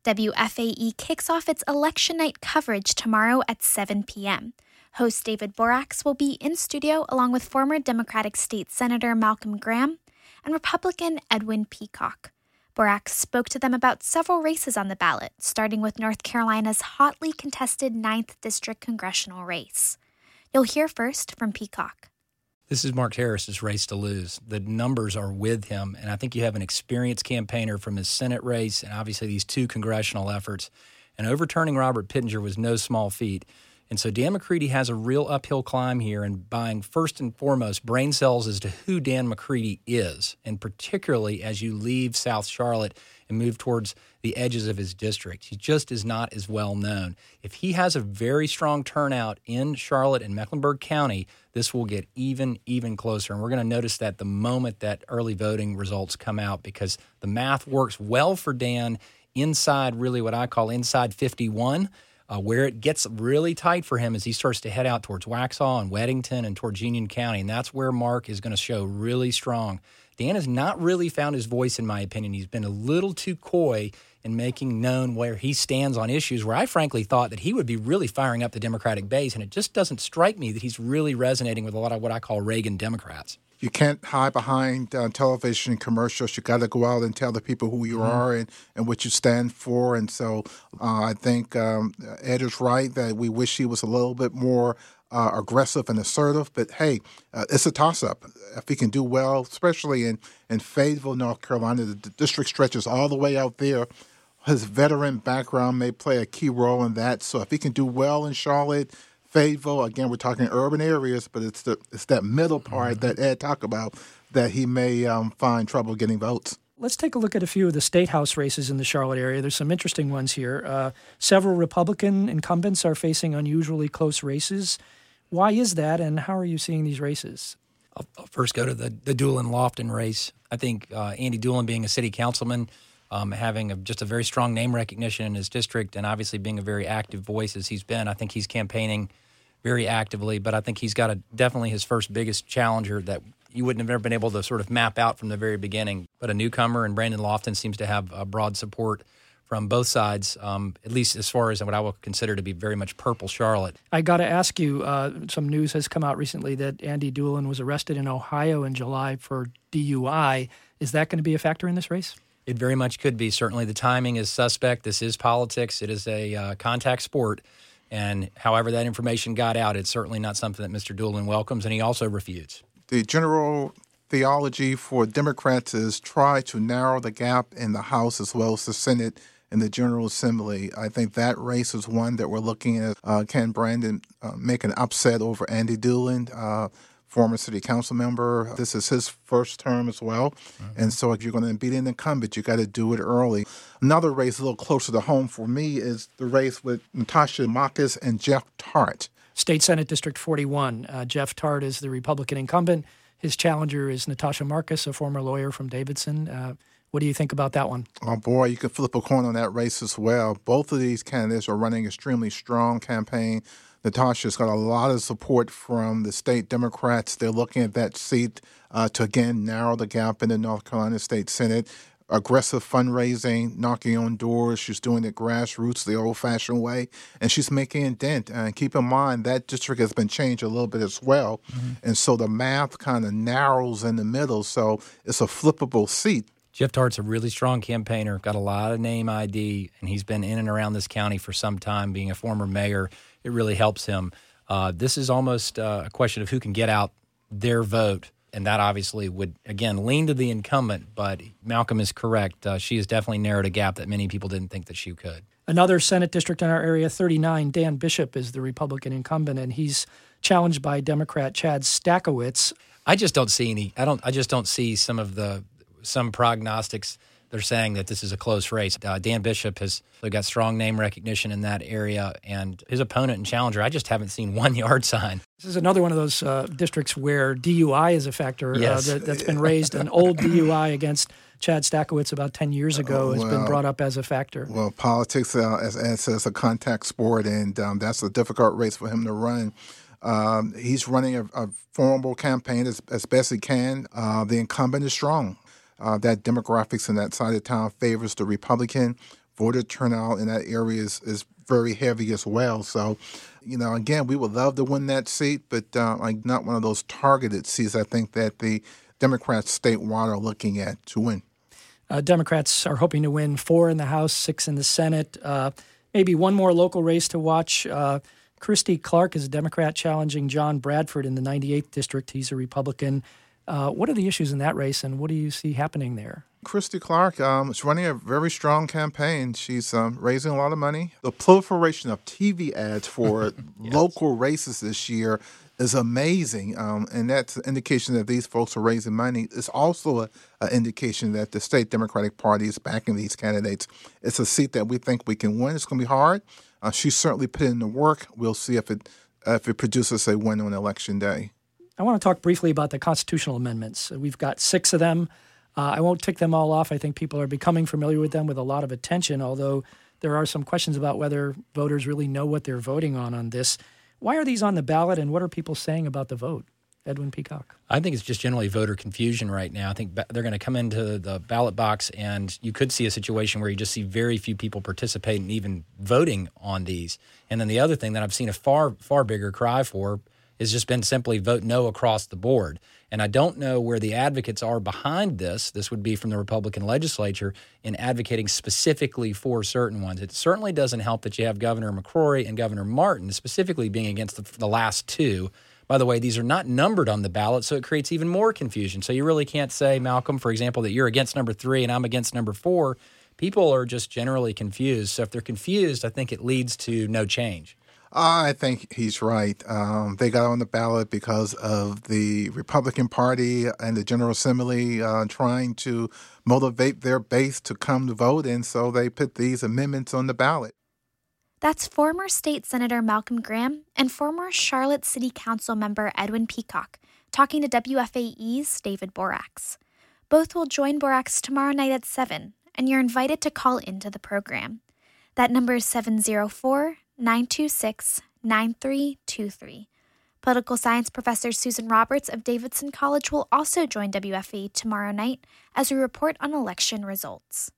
WFAE kicks off its election night coverage tomorrow at 7 p.m. Host David Borax will be in studio along with former Democratic State Senator Malcolm Graham and Republican Edwin Peacock. Borax spoke to them about several races on the ballot, starting with North Carolina's hotly contested 9th District congressional race. You'll hear first from Peacock. This is Mark Harris's race to lose. The numbers are with him, and I think you have an experienced campaigner from his Senate race and obviously these two congressional efforts. And overturning Robert Pittenger was no small feat. And so Dan McCready has a real uphill climb here in buying, first and foremost, brain cells as to who Dan McCready is, and particularly as you leave South Charlotte and move towards the edges of his district. He just is not as well known. If he has a very strong turnout in Charlotte and Mecklenburg County, this will get even closer. And we're going to notice that the moment that early voting results come out, because the math works well for Dan inside really what I call inside 51. Where it gets really tight for him as he starts to head out towards Waxhaw and Weddington and towards Union County, and that's where Mark is going to show really strong. Dan has not really found his voice, in my opinion. He's been a little too coy in making known where he stands on issues where I frankly thought that he would be really firing up the Democratic base, and it just doesn't strike me that he's really resonating with a lot of what I call Reagan Democrats. You can't hide behind television commercials. You got to go out and tell the people who you are and what you stand for. And so I think Ed is right that we wish he was a little bit more aggressive and assertive. But, hey, it's a toss-up. If he can do well, especially in Fayetteville, North Carolina, the district stretches all the way out there. His veteran background may play a key role in that. So if he can do well in Charlotte, Fayetteville, again, we're talking urban areas, but it's that middle part that Ed talked about that he may find trouble getting votes. Let's take a look at a few of the state house races in the Charlotte area. There's some interesting ones here. Several Republican incumbents are facing unusually close races. Why is that, and how are you seeing these races? I'll first go to the Doolin-Lofton race. I think Andy Doolin, being a city councilman, having just a very strong name recognition in his district and obviously being a very active voice as he's been, I think he's campaigning very actively, but I think he's got definitely his first biggest challenger that you wouldn't have ever been able to sort of map out from the very beginning. But a newcomer, and Brandon Lofton seems to have broad support from both sides, at least as far as what I will consider to be very much purple Charlotte. I got to ask you, some news has come out recently that Andy Doolin was arrested in Ohio in July for DUI. Is that going to be a factor in this race? It very much could be. Certainly the timing is suspect. This is politics. It is a contact sport. And however that information got out, it's certainly not something that Mr. Doolin welcomes, and he also refutes. The general theology for Democrats is try to narrow the gap in the House as well as the Senate and the General Assembly. I think that race is one that we're looking at. Can Brandon make an upset over Andy Doolin, former city council member? This is his first term as well. And so if you're going to beat an incumbent, you got to do it early. Another race a little closer to home for me is the race with Natasha Marcus and Jeff Tart. State Senate District 41. Jeff Tart is the Republican incumbent. His challenger is Natasha Marcus, a former lawyer from Davidson. What do you think about that one? Oh, boy, you can flip a coin on that race as well. Both of these candidates are running extremely strong campaign. Natasha's got a lot of support from the state Democrats. They're looking at that seat to, again, narrow the gap in the North Carolina State Senate. Aggressive fundraising, knocking on doors. She's doing it grassroots, the old-fashioned way, and she's making a dent. And keep in mind, that district has been changed a little bit as well, and so the math kind of narrows in the middle, so it's a flippable seat. Jeff Tart's a really strong campaigner, got a lot of name ID, and he's been in and around this county for some time, being a former mayor. It really helps him. This is almost a question of who can get out their vote. And that obviously would, again, lean to the incumbent, but Malcolm is correct. She has definitely narrowed a gap that many people didn't think that she could. Another Senate district in our area, 39, Dan Bishop is the Republican incumbent, and he's challenged by Democrat Chad Stakowitz. I just don't see I just don't see some prognostics. They're saying that this is a close race. Dan Bishop has got strong name recognition in that area, and his opponent and challenger, I just haven't seen 1 yard sign. This is another one of those districts where DUI is a factor. Yes. That's been raised. An old DUI against Chad Stakowitz about 10 years ago has been brought up as a factor. Well, politics, as Ed says, a contact sport, and that's a difficult race for him to run. He's running a formidable campaign as best he can. The incumbent is strong. That demographics in that side of town favors the Republican. voter turnout in that area is very heavy as well. So, again, we would love to win that seat, but not one of those targeted seats I think that the Democrats statewide are looking at to win. Democrats are hoping to win 4 in the House, 6 in the Senate. Maybe one more local race to watch. Christy Clark is a Democrat challenging John Bradford in the 98th District. He's a Republican. What are the issues in that race, and what do you see happening there? Christy Clark is running a very strong campaign. She's raising a lot of money. The proliferation of TV ads for local races this year is amazing, and that's an indication that these folks are raising money. It's also an indication that the state Democratic Party is backing these candidates. It's a seat that we think we can win. It's going to be hard. She's certainly put in the work. We'll see if it produces a win on Election Day. I want to talk briefly about the constitutional amendments. We've got 6 of them. I won't tick them all off. I think people are becoming familiar with them with a lot of attention, although there are some questions about whether voters really know what they're voting on this. Why are these on the ballot, and what are people saying about the vote? Edwin Peacock. I think it's just generally voter confusion right now. I think they're going to come into the ballot box, and you could see a situation where you just see very few people participate in even voting on these. And then the other thing that I've seen a far, far bigger cry for has just been simply vote no across the board. And I don't know where the advocates are behind this. This would be from the Republican legislature in advocating specifically for certain ones. It certainly doesn't help that you have Governor McCrory and Governor Martin specifically being against the last 2. By the way, these are not numbered on the ballot, so it creates even more confusion. So you really can't say, Malcolm, for example, that you're against number 3 and I'm against number 4. People are just generally confused. So if they're confused, I think it leads to no change. I think he's right. They got on the ballot because of the Republican Party and the General Assembly trying to motivate their base to come to vote, and so they put these amendments on the ballot. That's former State Senator Malcolm Graham and former Charlotte City Council member Edwin Peacock talking to WFAE's David Borax. Both will join Borax tomorrow night at 7, and you're invited to call into the program. That number is 704-926-9323. Political science professor Susan Roberts of Davidson College will also join WFAE tomorrow night as we report on election results.